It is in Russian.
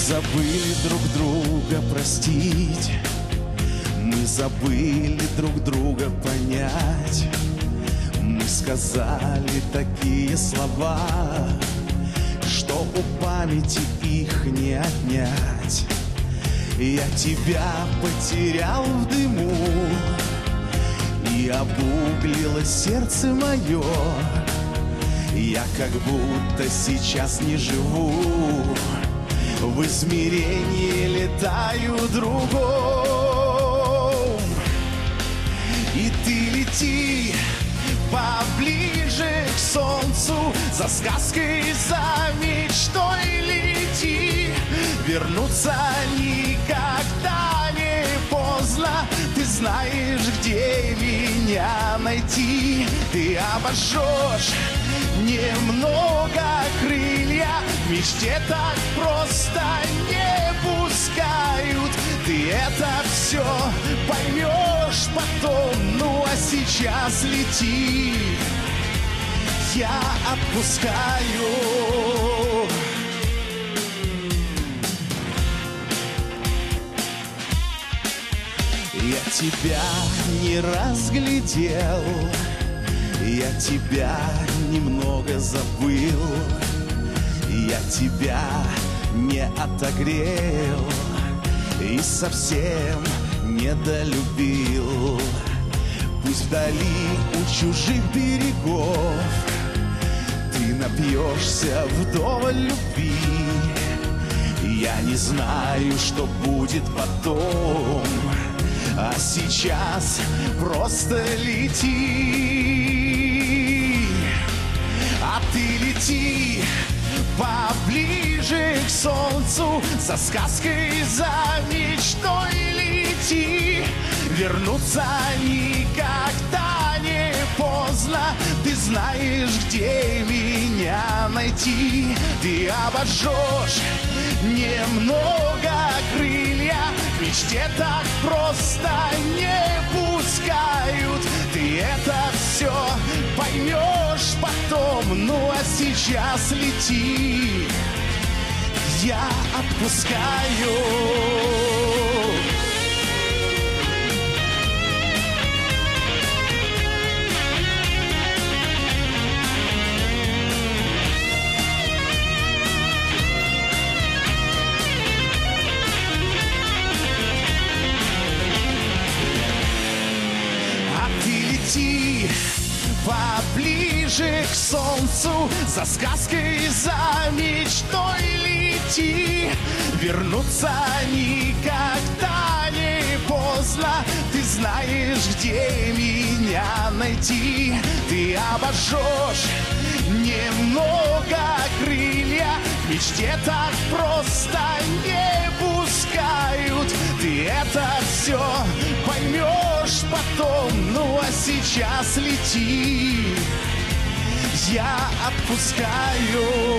забыли друг друга простить, мы забыли друг друга понять. Мы сказали такие слова, что у памяти их не отнять. Я тебя потерял в дыму, и обуглилось сердце мое. Я как будто сейчас не живу, в измерении летаю другом. И ты лети поближе к солнцу, за сказкой, за мечтой лети. Вернуться никогда не поздно, ты знаешь, где меня найти. Ты обожжешь немного крылья, в мечте так просто не пускают. Ты это все поймешь потом, ну а сейчас лети, я отпускаю. Я тебя не разглядел, я тебя немного забыл, я тебя не отогрел и совсем недолюбил. Пусть вдали у чужих берегов ты напьешься вдоволь любви. Я не знаю, что будет потом, а сейчас просто лети. А ты лети поближе к солнцу, за сказкой, за мечтой лети. Вернуться никогда не поздно, ты знаешь, где меня найти. Ты обожжешь немного крылья, в мечте так просто не пускают. Ты это все поймешь потом, ну а сейчас лети, я отпускаю. Поближе к солнцу, за сказкой, за мечтой лети. Вернуться никогда не поздно, ты знаешь, где меня найти. Ты обожжешь немного крылья, в мечте так просто не пускают. Ты это все поймешь потом, ну а сейчас лети, я отпускаю.